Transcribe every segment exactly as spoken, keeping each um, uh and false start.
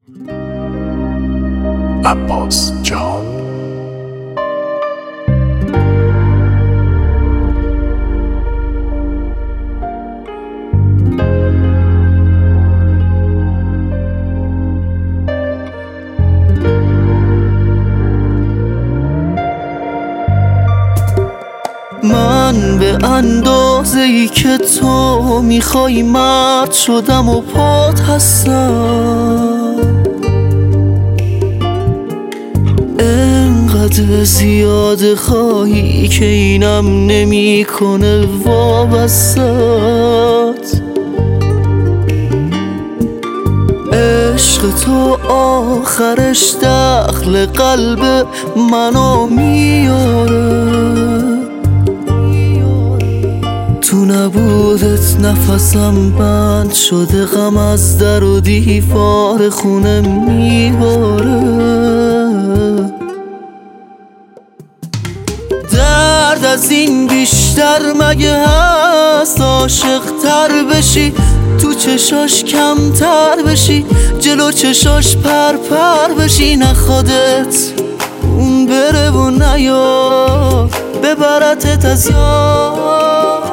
عباس جان. من به اندازه ای که تو میخوای مرد شدم و پات هستم، انقدر زیاد خواهی که اینم نمیکنه وابستت. عشق تو آخرش داخل قلب منو میاره، تو نبودت نفسم بند شده، غم از در و دیوار خونه میباره. درد از این بیشتر مگه هست؟ عاشق تر بشی، تو چشاش کمتر بشی، جلو چشاش پر پر بشی، نه خودت اون بره و نیا ببرتت از یاد.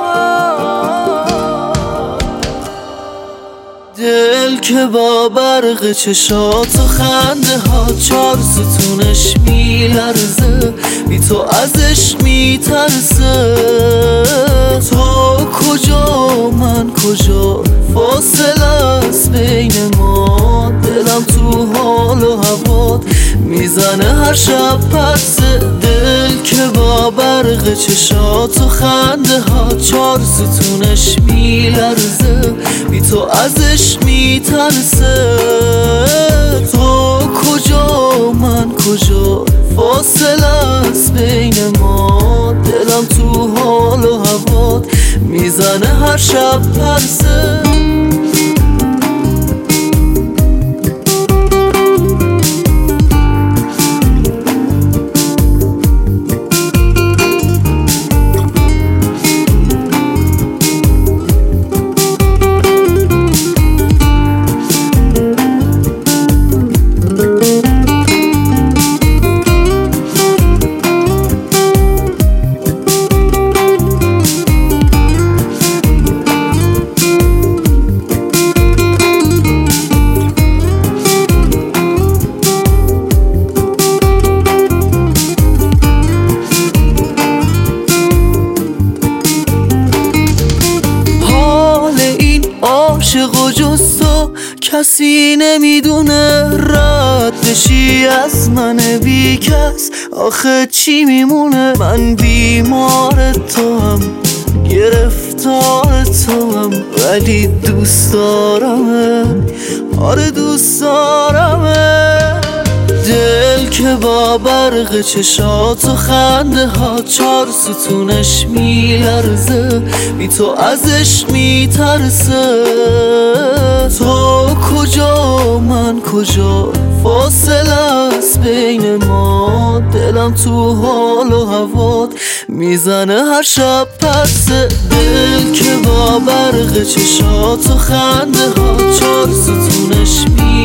دل که با برق چشات و خنده ها چار ستونش میلرزه، بی تو ازش میترسه. تو کجا من کجا، فاصله است بین ما، دلم تو حال و هوات میزنه هر شب پرسه. دل که با برق چشات و خنده ها چار ستونش میلرزه، بی تو ازش میترسه. تو کجا من کجا، فاصله است بین ما، دلم تو حال و هوات میزنه هر شب پرسه. عاشق و جز تو کسی نمیدونه، رد بشی از من بی کس آخه چی میمونه؟ من بیمار تو هم گرفتار تو هم، ولی دوست دارمه، آره دوست دارمه. دل که با برق چشات و خنده ها چار ستونش میلرزه، بی تو ازش میترسه. تو کجا من کجا، فاصله است بین ما، دلم تو حال و هوات میزنه هر شب پرسه. دل که با برق چشات و خنده ها چار ستونش میلرزه،